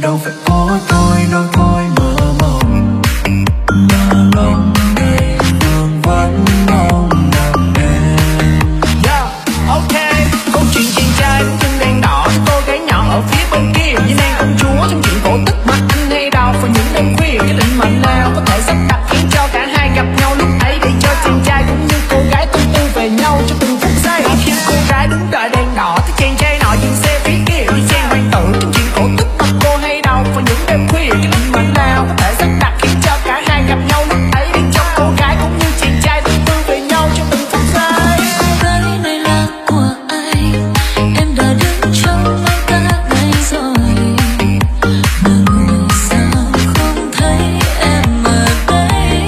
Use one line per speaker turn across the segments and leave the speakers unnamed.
đâu phải của tôi đâu thôi mơ mộng, mà lòng đây vương vấn mong gặp em.
Yeah, ok. Câu chuyện chàng trai đứng chân đèn đỏ, cô gái nhỏ ở phía bên kia như nàng công chúa trong chuyện cổ tích mà anh hay đọc vào những đêm khuya. Cái định mệnh nào có thể sắp đặt khiến cho cả hai gặp nhau lúc ấy, để cho chàng trai cũng như cô gái tâm tư về nhau cho từng phút giây. Khi cô gái đứng đợi đèn đỏ thì chàng trai nọ dừng xe phía kia như chàng hoàng tử trong chuyện cổ tích mà cô hay đọc vào những đêm khuya. Cái định mệnh nào có thể sắp đặt khiến cho cả hai gặp nhau lúc ấy, để cho cô gái cũng như chàng trai tâm tư về nhau cho từng phút giây.
Cô gái này là của ai? Em đã đứng trong mong cả ngày rồi, mà người sao không thấy em ở đây?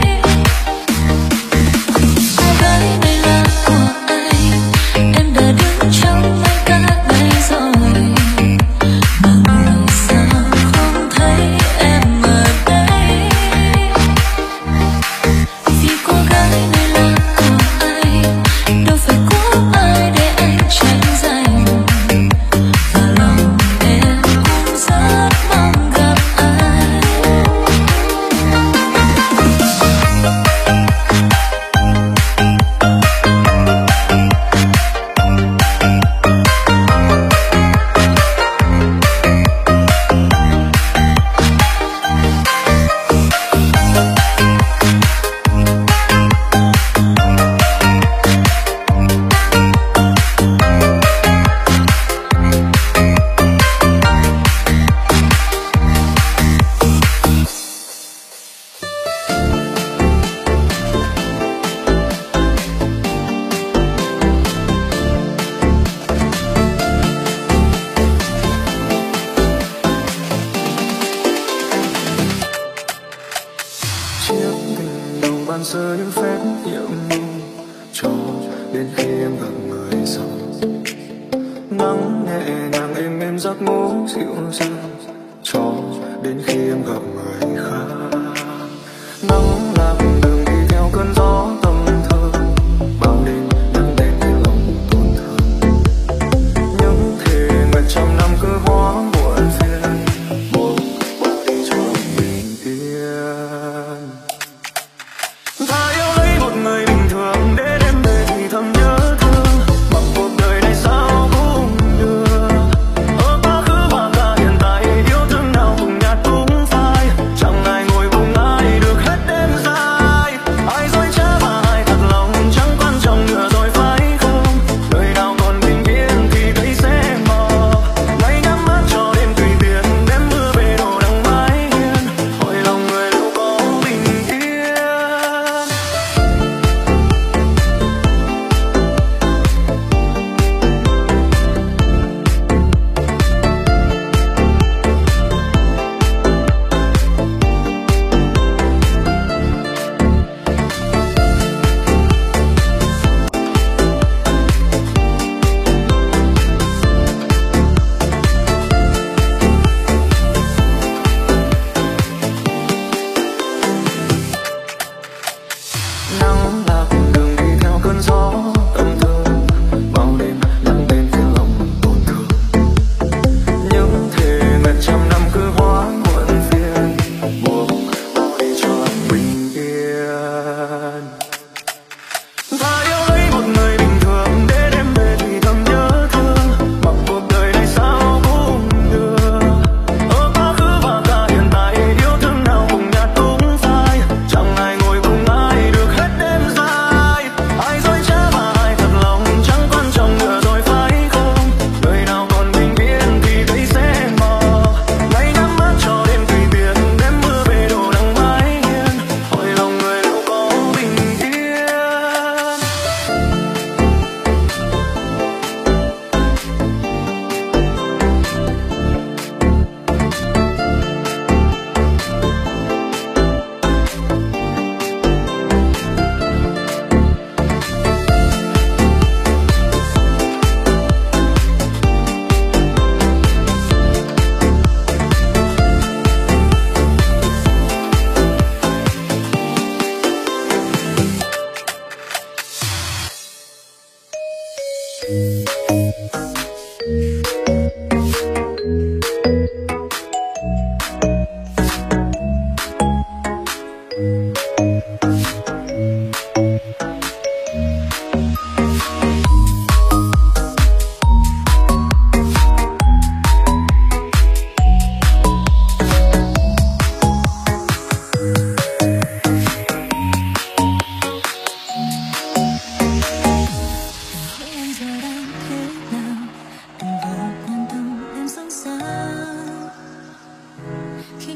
Cô gái này là của ai? Em đã đứng trong mong cả ngày rồi, mà người sao không thấy em ở đây? Vì cô gái này là của ai? Đâu phải của ai để anh tranh giành, và lòng em cũng rất mong gặp ai.
Chiếc tình đầu ban sơ những phép nhiệm màu cho đến khi em gặp người sau. Nắng nhẹ nhàng êm êm giấc ngủ dịu dàng cho đến khi em gặp người khác. Nắng lạc đường đi theo cơn gió tâm thơ, bao đêm nắng đèn để lòng tổn thương. Những thề nguyện trăm năm cứ hóa muộn phiền, một bỏ đi cho bình yên. Ta yêu lấy một người bình thường để đêm về thì thầm nhớ thương, bằng cuộc đời này sao cũng được. Ở quá khứ và cả hiện tại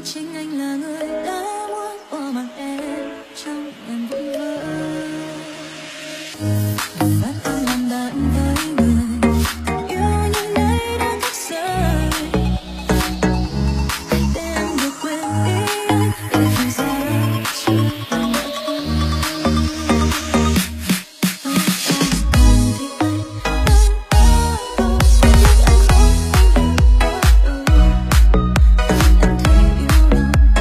chính anh là người đã muốn ôm bằng em trong em vụn vỡ. Đừng bắt em làm bạn với người yêu nhưng nay đã cách rời. Để em được quên đi anh, để thời gian chưa từng đã thôi. Hãy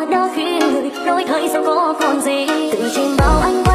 đã khuyên người nói thời gian có còn gì, từ trên bao anh